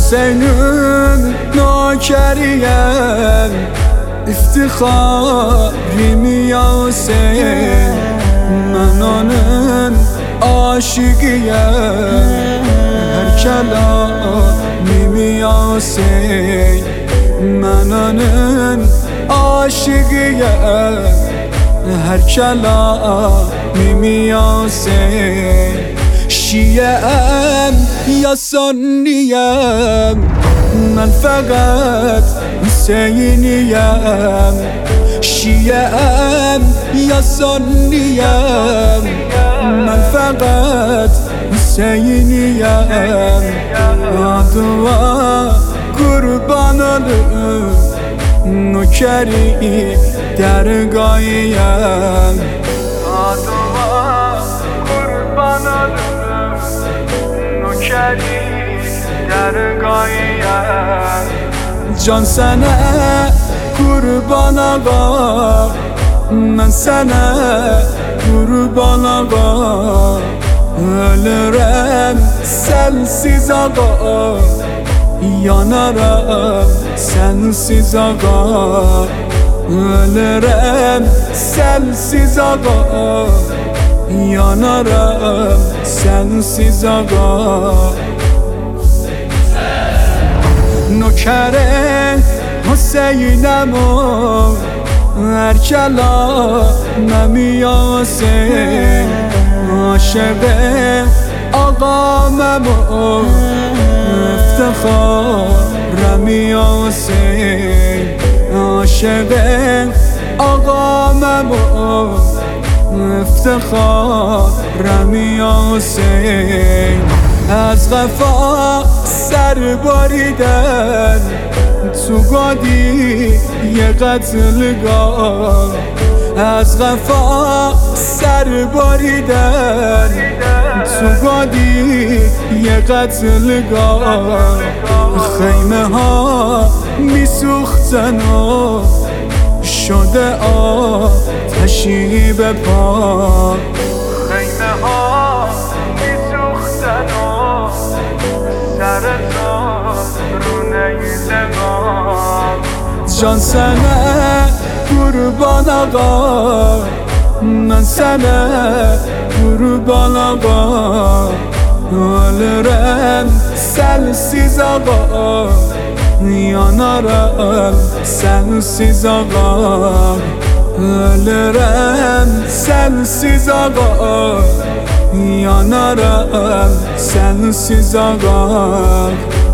Hüseyin'in nökeriyem, iftiharım ya Hüseyin. Ben onun aşıkıyım, her kelamım ya Hüseyin. Ben onun aşıkıyım, her kelamım ya Hüseyin. Şiye'm ya Sunniyem, ben fakat Hüseyin'iyem. Şiye'm ya Sunniyem, ben fakat Hüseyin'iyem. Adıma kurban olur, nökeri dergâhiyem. Adıma kurban olur, nökeri dergâhiyem. Can sana kurban ağa, ben sana kurban ağa. Ölürüm sensiz ağa, yanarım sensiz ağa. Ölürüm sensiz ağa, yanarım sensiz ağa. Nökere Hüseyin'em o, her kelamım ya Hüseyin. Aşık ağamım o, iftiharım ya Hüseyin. Aşık ağamım o, iftiharım ya Hüseyin. از غفا سر باریدن تو گادی یه قتلگاه. از غفا سر باریدن تو گادی یه قتلگاه. خیمه ها میسوختن و شده آتشی به پا. خیمه ها میسوختن و سر رونه لبام. جان sana kurban ağa, ben sana kurban ağa. Ölürüm sensiz ağa, yanarım sensiz ağa. Ölürüm sensiz ağa, yanarım sensiz ağa.